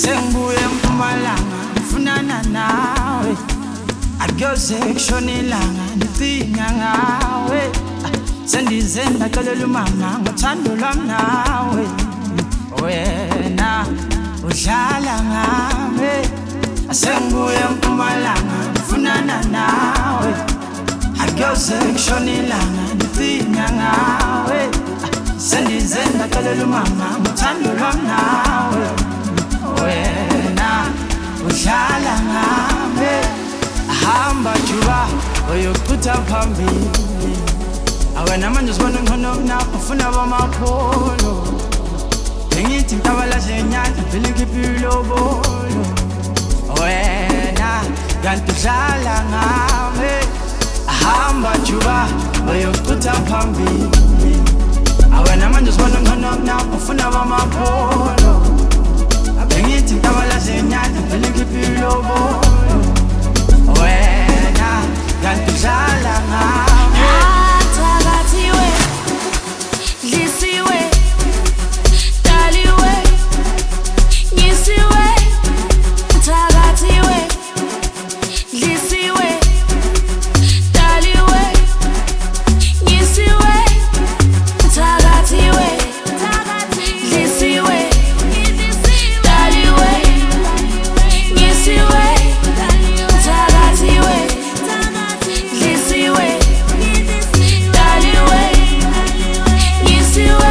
Sengibuye eMpumalanga ngifunana nawe, akuyoze kushona ilanga ngidinga ngawe. Sendize ndaxolela umama ngothando lwami nawe, wena udlala ngami. Sengibuye eMpumalanga ngifunana nawe, akuyoze kushona ilanga ngidinga ngawe. Sendize ndaxolela umama ngothando lwami nawe, wena udlala ngami. Hamba juba uyokuthutha phambili, awena manje usibona ngcono kunapho ufuna bamapholo. Bengithi ntabala zenyanja vele ngiphi ilobolo, wena kanti udlala ngami. Hamba juba uyokuthutha phambili, awena manje usibona ngcono kunapho ufuna bamapholo. Bengithi ntabala zenyanja vele ngiphi ilobolo, wena kanti udlala ngami. Thakathiwe, dlisiwe, daliwe, ngisiwe. Thakathiwe, dlisiwe, daliwe, ngisiwe. Thakathiwe, dlisiwe, daliwe, ngisiwe. Thakathiwe, dlisiwe, daliwe, ngisiwe.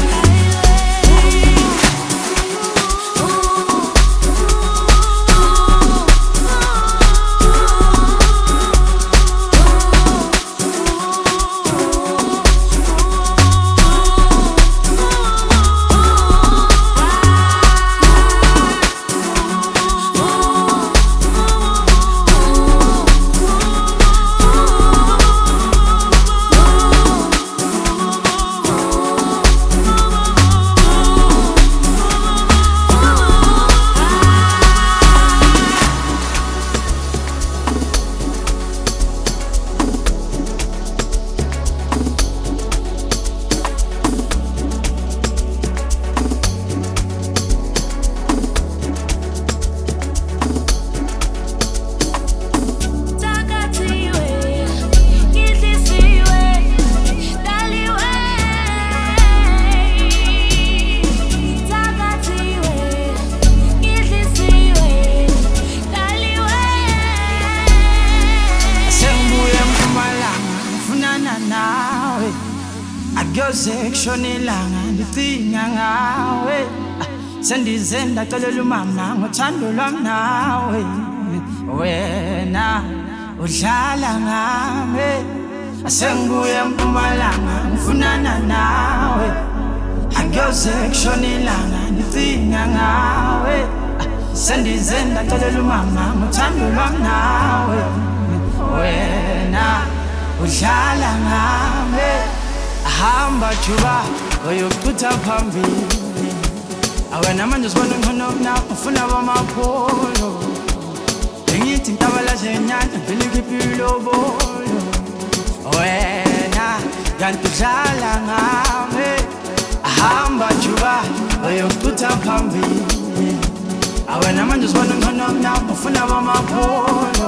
Akuyoze kushona ilanga ngidinga ngawe. Sendize ndaxolela umama ngothando lwami nawe, wena udlala ngami. Sengibuye eMpumalanga ngifunana nawe, akuyoze kushona ilanga ngidinga ngawe. Sendize ndaxolela umama ngothando lwami nawe, wena udlala ngami. Hamba juba uyokuthutha phambili, awena manje usibona ngcono kunapho ufuna bamapholo. Bengithi ntabala zenyanja vele ngiphi ilobolo, wena kanti udlala ngami. Hamba juba uyokuthutha phambili, awena manje usibona ngcono kunapho ufuna bamapholo.